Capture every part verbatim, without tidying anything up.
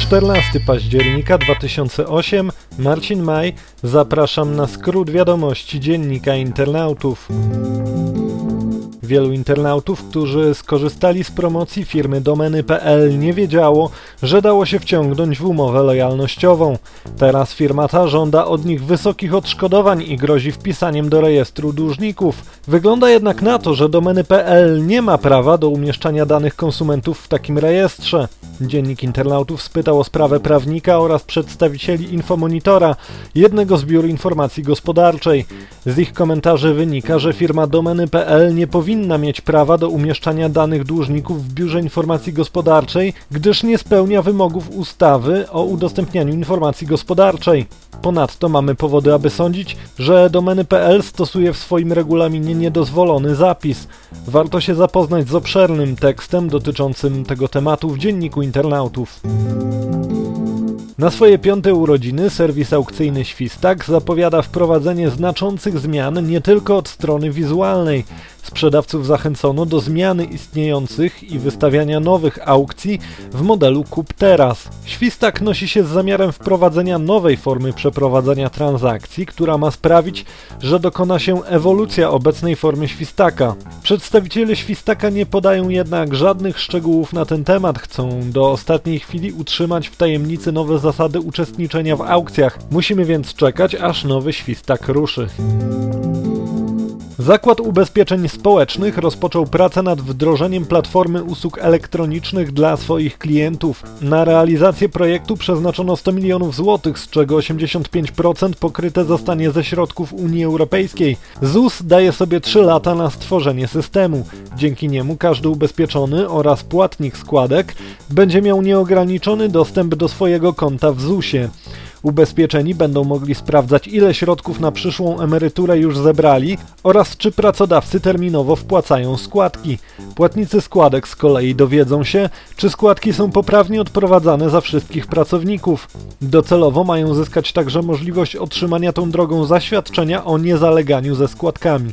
czternastego października dwa tysiące ósmego, Marcin Maj, zapraszam na skrót wiadomości Dziennika Internautów. Wielu internautów, którzy skorzystali z promocji firmy domeny kropka pe el, nie wiedziało, że dało się wciągnąć w umowę lojalnościową. Teraz firma ta żąda od nich wysokich odszkodowań i grozi wpisaniem do rejestru dłużników. Wygląda jednak na to, że domeny kropka pe el nie ma prawa do umieszczania danych konsumentów w takim rejestrze. Dziennik Internautów spytał o sprawę prawnika oraz przedstawicieli Infomonitora, jednego z biur informacji gospodarczej. Z ich komentarzy wynika, że firma domeny kropka pe el nie powinna mieć prawa do umieszczania danych dłużników w biurze informacji gospodarczej, gdyż nie spełnia wymogów ustawy o udostępnianiu informacji gospodarczej. Ponadto mamy powody, aby sądzić, że domeny kropka pe el stosuje w swoim regulaminie niedozwolony zapis. Warto się zapoznać z obszernym tekstem dotyczącym tego tematu w Dzienniku Internautów. Na swoje piąte urodziny serwis aukcyjny Świstak zapowiada wprowadzenie znaczących zmian nie tylko od strony wizualnej. Sprzedawców zachęcono do zmiany istniejących i wystawiania nowych aukcji w modelu Kup Teraz. Świstak nosi się z zamiarem wprowadzenia nowej formy przeprowadzania transakcji, która ma sprawić, że dokona się ewolucja obecnej formy Świstaka. Przedstawiciele Świstaka nie podają jednak żadnych szczegółów na ten temat, chcą do ostatniej chwili utrzymać w tajemnicy nowe zasady uczestniczenia w aukcjach. Musimy więc czekać, aż nowy Świstak ruszy. Zakład Ubezpieczeń Społecznych rozpoczął pracę nad wdrożeniem platformy usług elektronicznych dla swoich klientów. Na realizację projektu przeznaczono sto milionów złotych, z czego osiemdziesiąt pięć procent pokryte zostanie ze środków Unii Europejskiej. Z u s daje sobie trzy lata na stworzenie systemu. Dzięki niemu każdy ubezpieczony oraz płatnik składek będzie miał nieograniczony dostęp do swojego konta w z u sie. Ubezpieczeni będą mogli sprawdzać, ile środków na przyszłą emeryturę już zebrali oraz czy pracodawcy terminowo wpłacają składki. Płatnicy składek z kolei dowiedzą się, czy składki są poprawnie odprowadzane za wszystkich pracowników. Docelowo mają zyskać także możliwość otrzymania tą drogą zaświadczenia o niezaleganiu ze składkami.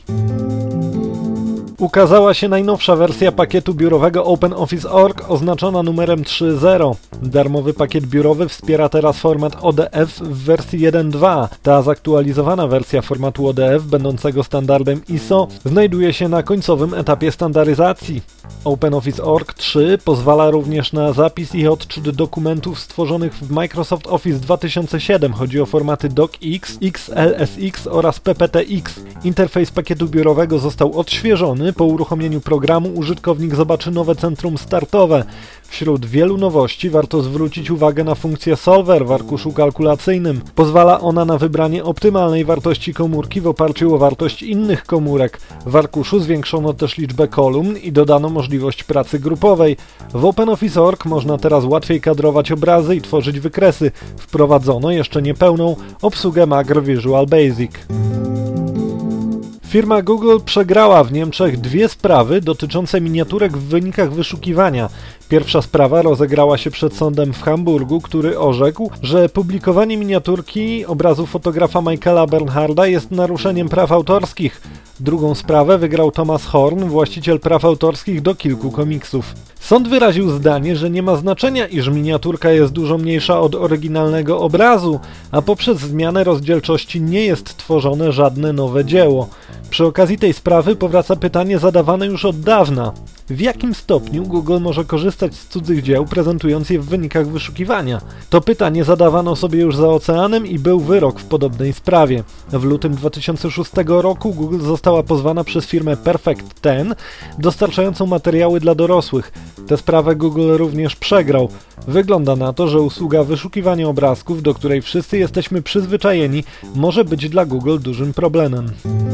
Ukazała się najnowsza wersja pakietu biurowego OpenOffice kropka org oznaczona numerem trzy zero. Darmowy pakiet biurowy wspiera teraz format O D F w wersji jeden dwa. Ta zaktualizowana wersja formatu O D F, będącego standardem I S O, znajduje się na końcowym etapie standaryzacji. OpenOffice kropka org trzy pozwala również na zapis i odczyt dokumentów stworzonych w Microsoft Office dwa tysiące siedem. Chodzi o formaty DocX, X L S X oraz P P T X. Interfejs pakietu biurowego został odświeżony. Po uruchomieniu programu użytkownik zobaczy nowe centrum startowe. Wśród wielu nowości warto zwrócić uwagę na funkcję Solver w arkuszu kalkulacyjnym. Pozwala ona na wybranie optymalnej wartości komórki w oparciu o wartość innych komórek. W arkuszu zwiększono też liczbę kolumn i dodano możliwość pracy grupowej. W OpenOffice kropka org można teraz łatwiej kadrować obrazy i tworzyć wykresy. Wprowadzono jeszcze niepełną obsługę Macro Visual Basic. Firma Google przegrała w Niemczech dwie sprawy dotyczące miniaturek w wynikach wyszukiwania. Pierwsza sprawa rozegrała się przed sądem w Hamburgu, który orzekł, że publikowanie miniaturki obrazu fotografa Michaela Bernharda jest naruszeniem praw autorskich. Drugą sprawę wygrał Thomas Horn, właściciel praw autorskich do kilku komiksów. Sąd wyraził zdanie, że nie ma znaczenia, iż miniaturka jest dużo mniejsza od oryginalnego obrazu, a poprzez zmianę rozdzielczości nie jest tworzone żadne nowe dzieło. Przy okazji tej sprawy powraca pytanie zadawane już od dawna. W jakim stopniu Google może korzystać z cudzych dzieł, prezentując je w wynikach wyszukiwania? To pytanie zadawano sobie już za oceanem i był wyrok w podobnej sprawie. W lutym dwa tysiące szóstego roku Google została pozwana przez firmę Perfect Ten, dostarczającą materiały dla dorosłych. Tę sprawę Google również przegrał. Wygląda na to, że usługa wyszukiwania obrazków, do której wszyscy jesteśmy przyzwyczajeni, może być dla Google dużym problemem.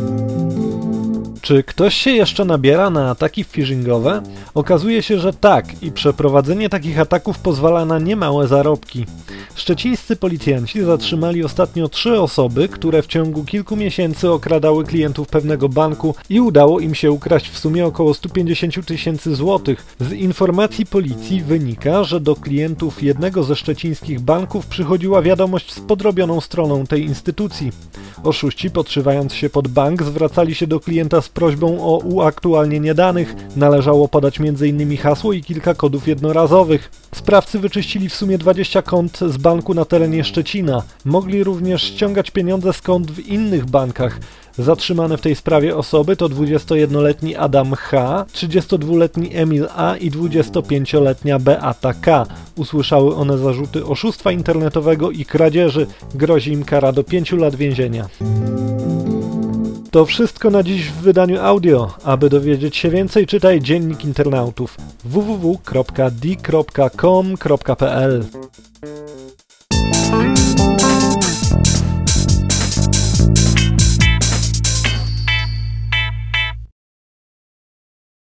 Czy ktoś się jeszcze nabiera na ataki phishingowe? Okazuje się, że tak i przeprowadzenie takich ataków pozwala na niemałe zarobki. Szczecińscy policjanci zatrzymali ostatnio trzy osoby, które w ciągu kilku miesięcy okradały klientów pewnego banku i udało im się ukraść w sumie około sto pięćdziesiąt tysięcy złotych. Z informacji policji wynika, że do klientów jednego ze szczecińskich banków przychodziła wiadomość z podrobioną stroną tej instytucji. Oszuści, podszywając się pod bank, zwracali się do klienta z z prośbą o uaktualnienie danych. Należało podać między innymi hasło i kilka kodów jednorazowych. Sprawcy wyczyścili w sumie dwadzieścia kont z banku na terenie Szczecina. Mogli również ściągać pieniądze z kont w innych bankach. Zatrzymane w tej sprawie osoby to dwudziestojednoletni Adam H., trzydziestodwuletni Emil A. i dwudziestopięcioletnia Beata K. Usłyszały one zarzuty oszustwa internetowego i kradzieży. Grozi im kara do pięciu lat więzienia. To wszystko na dziś w wydaniu audio. Aby dowiedzieć się więcej, czytaj Dziennik Internautów w w w kropka d kropka com kropka p l.